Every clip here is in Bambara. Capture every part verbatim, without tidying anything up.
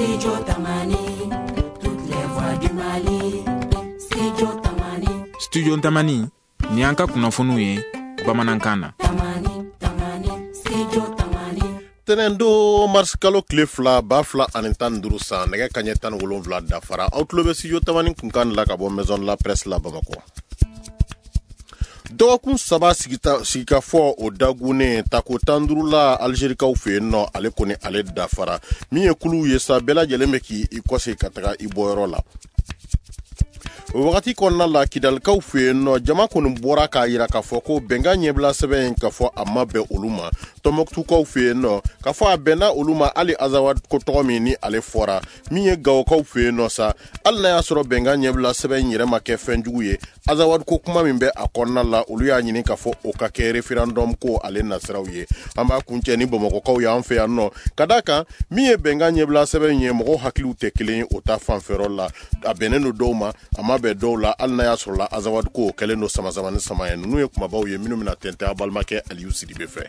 Studio Tamani, toutes les voix du Mali. Studio Tamani. Studio Tamani, ni anka kunafunu ye, Bamanankana. Tamani, Tamani, Studio Tamani. Tenendo mars kalo kile fila ba fila ani tan duuru san nɛgɛ kaɲɛ tan wolonwula dafara aw tulo bɛ Studio Tamani kunkan la ka bɔ Maison la Presse la Bamako. Dɔgɔkun saba sigita sigika fɔ o dagunnen tako tan duuru la Algérikaw fɛ yen nɔ ale kɔni ale dafara min ye kulu ye sa bɛɛ lajɛlen bɛ k'i kɔse ka taga i bɔyɔrɔ la. O wagati kɔnɔna la Kidalikaw fɛ yen nɔ jama kɔni bɔra k'a yira k'a fɔ ko bɛnkan ɲɛbila sɛbɛn in k'a fɔ a ma bɛn olu ma. Tɔnbɔkutukaw fɛ yen nɔ k'a fɔ a bɛnna olu ma hali Azawad ko tɔgɔ min ni ale fɔra min ye Gawokaw fɛ yen nɔ sa hali n'a y'a sɔrɔ bɛnkan ɲɛbila sɛbɛn in yɛrɛ ma kɛ fɛn jugu ye Azawad ko kuma min bɛ a kɔnɔna la olu y'a ɲini k'a fɔ o ka kɛ référendum ko ale nasiraw ye. An b'a kuncɛ ni Bamakɔkaw y'an fɛ yan nɔ ka d'a kan min ye bɛnkan ɲɛbila sɛbɛn in ye mɔgɔw hakiliw tɛ kelen ye o ta fanfɛyɔrɔ la a bɛnnen don dɔw ma a ma bɛn dɔw la hali n'a y'a sɔrɔ la Azawad ko kɛlen don samazama ni sama ye ninnu ye kumabaw ye minnu bɛna tɛntɛn a balimakɛ Aliyu Sidibe fɛ.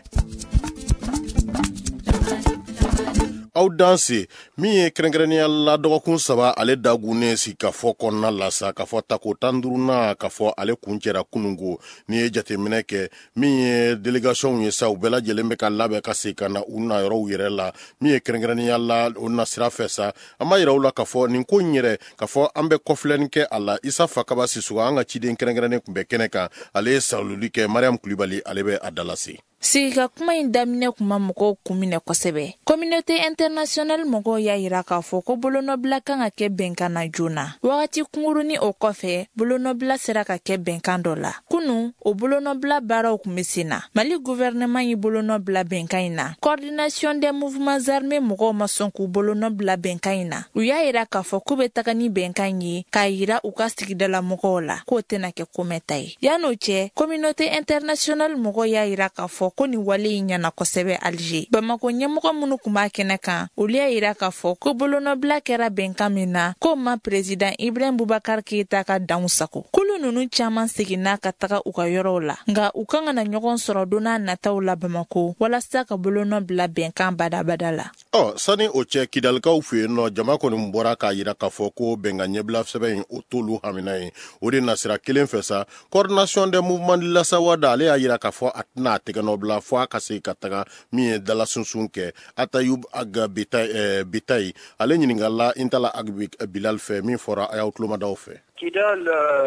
Aw danse min ye kɛrɛnkɛrɛnnenya la dɔgɔkun saba ale dagunnen si ka fɔ kɔnɔna la sa ka fɔ tako tan duurunan ka fɔ ale kuncɛra kunungo ni ye jateminɛ kɛ min ye délégation ye sa u bɛɛ lajɛlen bɛ ka labɛn ka se ka na u na yɔrɔw yɛrɛ la min ye kɛrɛnkɛrɛnnenya la o na sira fɛ sa an b'a yira u la ka fɔ nin ko in yɛrɛ ka fɔ an bɛ kɔfilɛni kɛ a la Isa Fakaba Sissogo an ka ciden kɛrɛnkɛrɛnnen tun bɛ kɛnɛ kan ale ye saluli kɛ Mariam Kulibali ale bɛ a dalase. Sigika kuma in daminɛ kuma mɔgɔw kun minɛ kosɛbɛ. Communauté internationale mɔgɔw y'a yira k'a fɔ ko bolonɔbila kan ka kɛ bɛnkan na joona. Wagati kungurunin o kɔfɛ, bolonɔbila sera ka kɛ bɛnkan dɔ la. Kunu, o bolonɔbila baaraw kun bɛ sen na. Mali gouvernement yi bolonɔbila bɛnkan in na. Coordination des mouvements armés mɔgɔw ma sɔn k'u bolonɔbila bɛnkan in na. U y'a yira k'a fɔ k'u bɛ taga ni bɛnkan ye k'a yira u ka sigidala mɔgɔw la k'o tɛna kɛ komɛta ye. Yan'o cɛ, communauté internationale mɔgɔw y'a yira k'a fɔ ko ni wale in ɲana kosɛbɛ Alger. Bamako ɲɛmɔgɔ minnu kun b'a kɛnɛ kan olu y'a yira k'a fɔ ko bolonɔbila kɛra bɛnkan min na ko ma président Ibrahim Boubacar Keita ka danw sago. Kulu ninnu caman seginna ka taga u ka yɔrɔw la nka u kan ka na ɲɔgɔn sɔrɔ don n'a nataw la Bamako walasa ka bolonɔbila bɛnkan badabada la. Ɔ sani o cɛ Kidalikaw fɛ yen nɔ jama kɔni bɔra k'a yira k'a fɔ ko bɛnkan ɲɛbila sɛbɛn in o t'olu hamina ye o de nasira kelen fɛ sa coordination des mouvements de l'Asawada ale y'a yira k'a fɔ a tɛna a tɛgɛnɔ bila fɔ a ka se ka taga min ye dalasunsun kɛ Atayub Aga Bitayi ale ɲininkala Intala Ag Bilal fɛ min fɔra a y'aw tulomadaw fɛ. Kidal,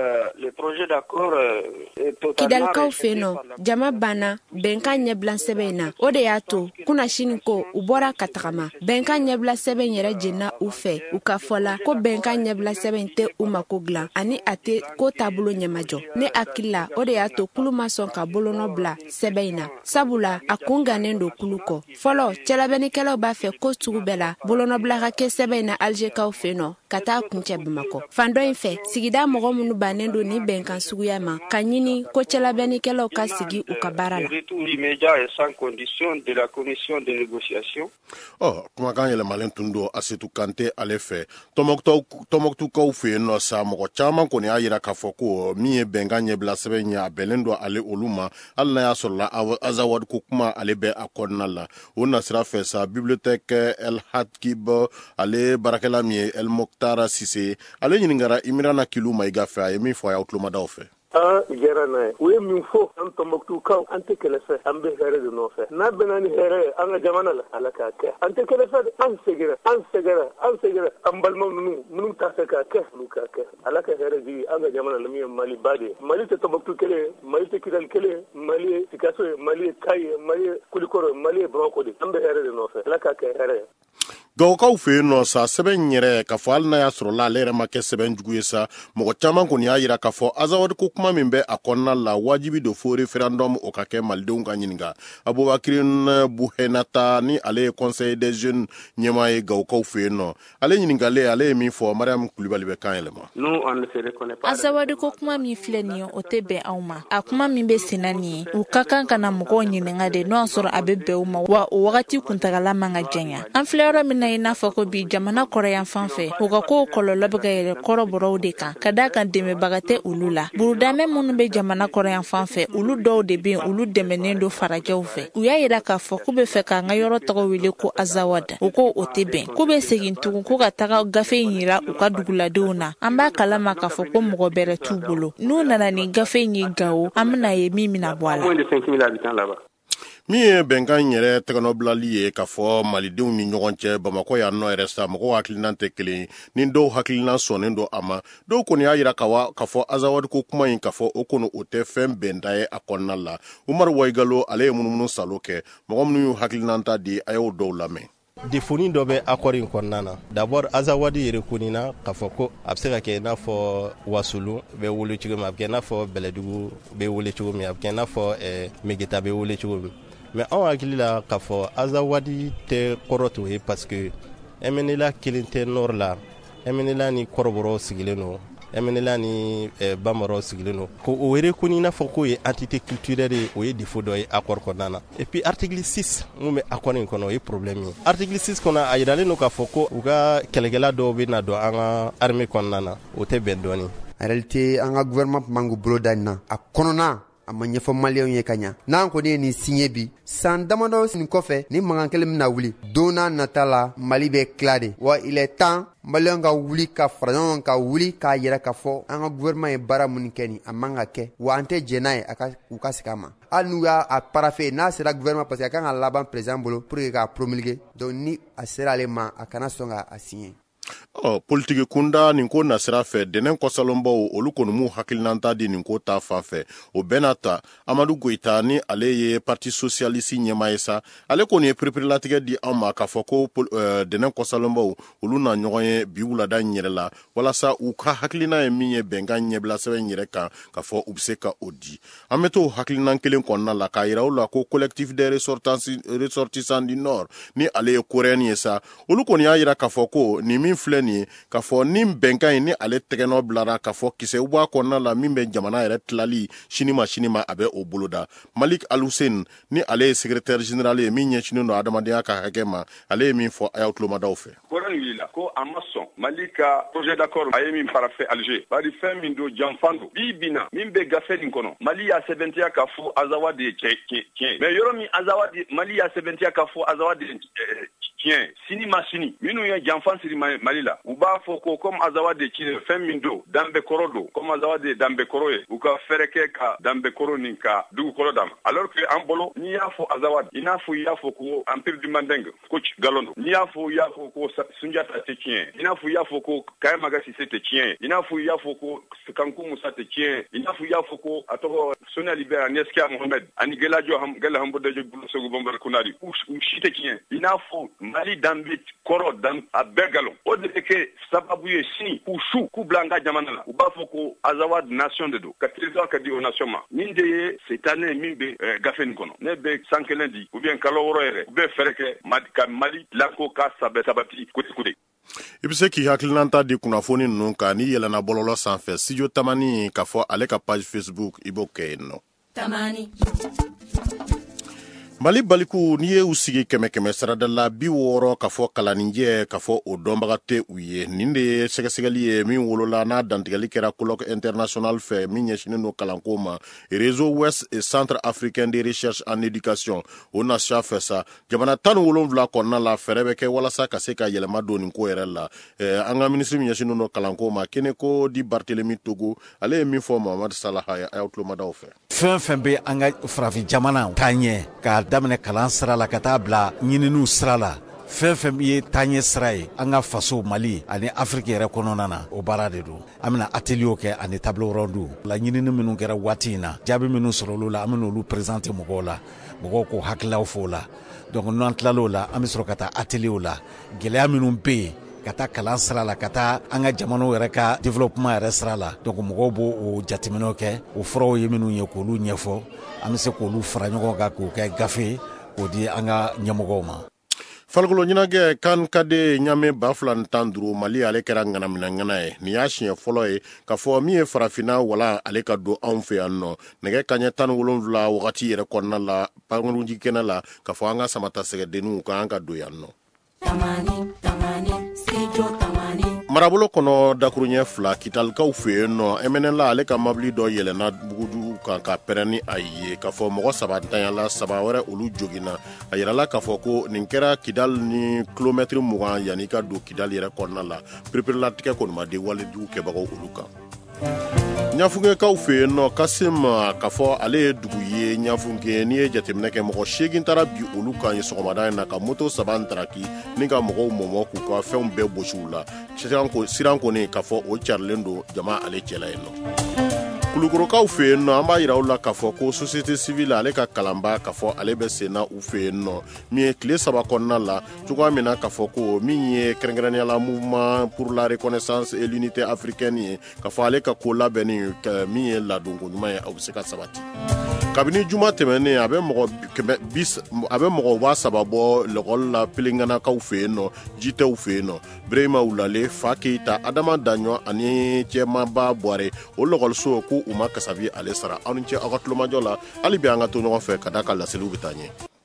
le projet d'accord est totalement Kidalikaw fɛ yen nɔ jama banna bɛnkan ɲɛbila sɛbɛn in na o de y'a to kunna sini ko u bɔra ka tagama bɛnkan ɲɛbila sɛbɛn yɛrɛ jenna u fɛ u ka fɔ la ko bɛnkan ɲɛbila sɛbɛn tɛ u mako dilan ani a tɛ ko taabolo ɲɛmajɔ ne hakili la o de y'a to kulu ma sɔn ka bolonɔ bila sɛbɛn in na sabula a kun gannen don kulu kɔ fɔlɔ cɛlabɛnnikɛlaw b'a fɛ ko sugu bɛɛ la bolonɔbila ka kɛ sɛbɛn in na Algerikaw fɛ yen nɔ ka taa kuncɛ Bamakɔ fan dɔ in fɛ sigida mɔgɔ minnu bannen don ni bɛnkan suguya ma ka ɲini ko cɛlabɛnnikɛlaw ka sigi u ka baara la. Ɔ kumakan yɛlɛmalen tun don Asetu Kante ale fɛ Tɔnbɔkutukaw fɛ yen nɔ sa mɔgɔ caman kɔni y'a yira k'a fɔ ko min ye bɛnkan ɲɛbila sɛbɛn ye a bɛnnen don ale olu ma hali n'a y'a sɔrɔ la Azawad ko kuma ale bɛ a kɔnɔna la o nasira fɛ sa bibliothèque El Hadkib ale baarakɛla min ye El Mokhtar Sise ale ɲininkara Imirana Kilu Mayiga fɛ a ye min fɔ a y'aw tulomadaw fɛ. An jɛra n'a ye u ye min fɔ an Tɔnbɔkutukaw an tɛ kɛlɛ fɛ an bɛ hɛrɛ de nɔfɛ n'a bɛnna ni hɛrɛ ye an ka jamana la Ala k'a kɛ an tɛ kɛlɛ fɛ an seginna an seginna an seginna an balimaw ninnu minnu t'a fɛ k'a kɛ olu k'a kɛ Ala ka hɛrɛ jigi an ka jamana la min ye Mali ba de ye Mali tɛ Tɔnbɔkutu kelen ye Mali tɛ Kidali kelen ye Mali ye Sikaso ye Mali ye Kayi ye Mali ye Kulikɔrɔ ye Mali ye Bamakɔ de an bɛ hɛrɛ de nɔfɛ Ala k'a kɛ hɛrɛ ye. Gawokaw fɛ yen nɔ sa sɛbɛn yɛrɛ k'a fɔ hali n'a y'a sɔrɔ la ale yɛrɛ ma kɛ sɛbɛn jugu ye sa mɔgɔ caman kɔni y'a yira k'a fɔ Azawad ko kuma min bɛ a kɔnɔna la wajibi don fo référendum o ka kɛ malidenw ka ɲininka Abubakar Buhenata ni ale ye conseil des jeunes ɲɛmaa ye Gawokaw fɛ yen nɔ ale ɲininkalen ale ye min fɔ Mariam Kulibali bɛ kan yɛlɛma. Azawad ko kuma min filɛ nin ye o tɛ bɛn anw ma a kuma min bɛ senna nin ye u ka kan ka na mɔgɔw ɲininka de n'o y'a sɔrɔ a bɛ bɛn u ma wa o wagati kuntagala man ka janya an filɛ yɔrɔ min na na i n'a fɔ ko bi jamana kɔrɔyan fan fɛ u ka kow kɔlɔlɔ bɛ ka yɛlɛ kɔrɔbɔrɔw de kan ka daa kan dɛmɛbaga tɛ olu la. Burudamɛ minnu bɛ jamana kɔrɔyan fan fɛ olu dɔw de bɛ yen olu dɛmɛnen don farajɛw fɛ. U y'a yira k'a fɔ k'u bɛ fɛ k'an ka yɔrɔ tɔgɔ wele ko Azawad. U ko o tɛ bɛn. K'u bɛ segin tugun ko ka taga gafe in yira u ka duguladenw na. An b'a kalama k'a fɔ ko mɔgɔ bɛrɛ t'u bolo. N'u nana ni gafe in ye Gawo an bɛna ye min bɛna bɔ a la. Min ye bɛnkan yɛrɛ tɛgɛnɔbilali ye k'a fɔ malidenw ni ɲɔgɔn cɛ Bamakɔ yan nɔ yɛrɛ sa mɔgɔw hakilinan tɛ kelen ni dɔw hakilinan sɔnnen don a ma dɔw kɔni y'a yira k'a fɔ Azawad ko kuma in k'a fɔ o kɔni o tɛ fɛn bɛnda ye a kɔnɔna la. Umaru Wayigalo ale ye munumunu salo kɛ mɔgɔ minnu y'u hakilinan ta di a y'o dɔw lamɛn. Defoni dɔ bɛ accord in kɔnɔna na. D'abord Azawad yɛrɛ kunina k'a fɔ ko a bɛ se ka kɛ i n'a fɔ Wasulu bɛ wele cogo min a bɛ kɛ i n'a fɔ Bɛlɛdugu bɛ wele cogo min a bɛ kɛ i n'a fɔ Megeta bɛ wele cogo min. Mais anw hakili la k'a fɔ Azawad tɛ kɔrɔ t'o ye parce que M N L A kelen tɛ nord la M N L A ni kɔrɔbɔrɔw sigilen don M N L A ni bamaaraw sigilen don ko o reconnu i n'a fɔ k'o ye entité culturelle ye o ye défaut dɔ ye accord kɔnɔna na et puis article six mun bɛ accord in kɔnɔ o ye problème ye article six kɔnɔ a yiralen don k'a fɔ ko u ka kɛlɛkɛla dɔw bɛ na don an ka armée kɔnɔna na o tɛ bɛn dɔɔni. En réalité an ka gouvernement man k'u bolo da nin na a kɔnɔna a ma ɲɛfɔ maliyɛnw ye ka ɲa n'an kɔni ye nin signé bi san damadɔ nin kɔfɛ ni mankan kelen bɛna wuli don n'a nata la Mali bɛ tila de wa il est temps maliyɛnw ka wuli ka fara ɲɔgɔn ka wuli k'a yɛrɛ k'a fɔ an ka gouvernement ye baara minnu kɛ nin a man ka kɛ wa an tɛ jɛn n'a ye a ka u ka segin a ma hali n'u y'a a paraphé n'a sera gouvernement parce que a kan ka laban président bolo pour que k'a promulguer donc ni a sera ale ma a kana sɔn k'a signé. Oh, politiki kunda nin ko nasira fɛ dɛnɛn kɔsalonbaw olu kɔni m'u hakilinanta di nin ko ta fan fɛ o bɛna ta Amadu Goita ni ale ye parti socialiste ɲɛmaa ye sa ale kɔni ye pereperilatigɛ di an ma k'a fɔ ko uh, dɛnɛn kɔsalonbaw olu na ɲɔgɔn ye bi wulada in yɛrɛ la walasa u ka hakilina ye min ye bɛnkan ɲɛbila sɛbɛn yɛrɛ kan k'a fɔ u bɛ se ka o di an bɛ to hakilinan kelen kɔnɔna la k'a yira u la ko collectif des ressortissants du nord ni ale ye coréen ye sa olu kɔni y'a yira k'a fɔ ko ni min filɛ nin ye k'a fɔ ni bɛnkan ye ni ale tɛgɛnɔ bilara k'a fɔ kisɛw b'a kɔnɔna la min bɛ jamana yɛrɛ tilali sini ma sini ma a bɛ o boloda Malik Al-Hussein ni ale ye secrétaire général ye min ɲɛsinen don adamadenya ka hakɛ ma ale ye min fɔ a y'aw tulomadaw fɛ. Kɔrɔ nin wulila ko a ma sɔn Mali ka projet d'accord a ye min paraphé Alger bari fɛn min don janfan don bi bina min bɛ gafe nin kɔnɔ Mali y'a sɛbɛntiya k'a fɔ Azawad ye tiɲɛ mais yɔrɔ min Azawad Mali y'a sɛbɛntiya k'a fɔ Azawad ye tiɲɛ sini ma sini minnu ye janfan siri Mali la u b'a fɔ ko comme Azawad ye tiɲɛ fɛn min don danbe kɔrɔ don comme Azawad ye danbe kɔrɔ ye u ka fɛrɛ kɛ ka danbe kɔrɔ nin ka dugu kɔrɔ d'a ma alors que an bolo n'i y'a fɔ Azawad i n'a fɔ i y'a fɔ ko empire du Mandingue ko galon don n'i y'a fɔ i y'a fɔ ko Sunjata tɛ tiɲɛ i n'a fɔ i y'a fɔ ko Kaya Maga Sise tɛ tiɲɛ i n'a fɔ i y'a fɔ ko Kanku Musa tɛ tiɲɛ i n'a fɔ i y'a fɔ ko a tɔgɔ Soni Ali Ber ani Eskia Mohamed ani Gelajo Gela Hambodaje Bulusogo Bambara Kunari u si tɛ tiɲɛ i n'a fɔ Mali danbe kɔrɔ dan a bɛɛ galon o de bɛ kɛ sababu ye sini k'u su k'u bila an ka jamana la u b'a fɔ ko Azawad nation de don ka territoire ka di o nation ma nin de ye cette année min bɛ gafe nin kɔnɔ ne bɛ san kelen di ou bien kalo wɔɔrɔ yɛrɛ u bɛ fɛrɛ kɛ ka Mali dilanko ka sabati kote kote. I bɛ se k'i hakilinanta di kunnafoni ninnu kan n'i yɛlɛnna bɔlɔlɔ sanfɛ studio Tamani k'a fɔ ale ka page Facebook i b'o kɛ yen nɔ. Tamani. Mali baliku n'i ye u sigi kɛmɛ kɛmɛ sarada la bi wɔɔrɔ k'a fɔ kalanijɛ k'a fɔ o dɔnbaga tɛ u ye nin de ye sɛgɛsɛgɛli ye min wolola n'a dantigɛli kɛra colloque international fɛ min ɲɛsinen don kalanko ma réseau ouest et centre africain de recherche en éducation o nasiya fɛ sa jamana tan ni wolonwula kɔnɔna la fɛrɛ bɛ kɛ walasa ka se ka yɛlɛma don nin ko yɛrɛ la an ka minisiri min ɲɛsinen don kalanko ma Keneko di Barthelemy Togo ale ye min fɔ Mamadu Salaha ye a y'aw tulomadaw fɛ. Fɛn fɛn bɛ an ka farafin jamana taaɲɛ k'a daminɛ kalan sira la ka taa bila ɲininiw sira la fɛn fɛn ye taaɲɛ sira ye an ka faso Mali ani Afrique yɛrɛ kɔnɔna na o baara de don an bɛna atelier kɛ ani table ronde la ɲinini minnu kɛra waati in na jaabi minnu sɔrɔ olu la an bɛna olu présenter mɔgɔw la mɔgɔw k'o hakililaw fɔ la donc n'an tilal'o la an bɛ sɔrɔ ka taa atelier la gɛlɛya minnu bɛ yen ka taa kalan sira la ka taa an ka jamanaw yɛrɛ ka développement yɛrɛ sira la donc mɔgɔw b'o o jateminɛw kɛ o fɔraw ye minnu ye k'olu ɲɛfɔ an bɛ se k'olu fara ɲɔgɔn kan k'o kɛ gafe k'o di an ka ɲɛmɔgɔw ma. Farikolo ɲɛnajɛ kan ka de ɲame ba fila ni tan duuru Mali ale kɛra ŋanaminɛŋana ye nin y'a siɲɛ fɔlɔ ye k'a fɔ min ye farafinna wala ale ka don anw fɛ yan nɔ nɛgɛ kaɲɛ tan ni wolonwula wagati yɛrɛ kɔnɔna la pankurunji kɛnɛ la k'a fɔ an ka samata sɛgɛdenninw kan an ka don yan nɔ. tamani tamani studio tamani. marabolo kɔnɔ dakuruɲɛ fila kitalikaw fɛ yen nɔ emenela ale ka mabili dɔ yɛlɛnna bugudu kan ka pɛrɛn ni a ye k'a fɔ mɔgɔ saba ntanyala saba wɛrɛ olu joginna a yirala k'a fɔ ko nin kɛra kidal ni kilomɛtiri mugan yanni ka don kidal yɛrɛ kɔnɔna la pereperelatigɛ kɔni ma di walejugu kɛbagaw olu kan. ɲafunkɛkaw fɛ yen nɔ kasim k'a fɔ ale ye dugu ye ɲafunkɛ n'i ye jateminɛ kɛ mɔgɔ seegin taara bi olu kan ye sɔgɔmada in na ka moto saba ntaraki ni ka mɔgɔw mɔmɔ k'u ka fɛnw bɛɛ gosi u la siran kɔni k'a fɔ o carilen don jama ale cɛla yen nɔ. kulukorokaw fɛ yen nɔ an b'a yira u la k'a fɔ ko société civile ale ka kalanba k'a fɔ ale bɛ senna u fɛ yen nɔ min ye tile saba kɔnɔna la cogoya min na k'a fɔ ko min ye kɛrɛnkɛrɛnniyala mouvement pour la reconnaissance et l'unité africaine ye k'a fɔ ale ka ko labɛnni min ye ladonko ɲuman ye a bɛ se ka sabati. kabini juma tɛmɛnen a bɛ mɔgɔ ba saba bɔ lɛkɔli la pelenganakaw fɛ yen nɔ jitɛw fɛ yen nɔ birema wulale fa keyita adama daɲɔ ani cɛmaba bɔre o lɛkɔliso ko u ma kasabi ale sara aw ni ce aw ka tulomajɔ la hali bi an ka to ɲɔgɔn fɛ ka da ka laseliw bɛ taa ɲɛ.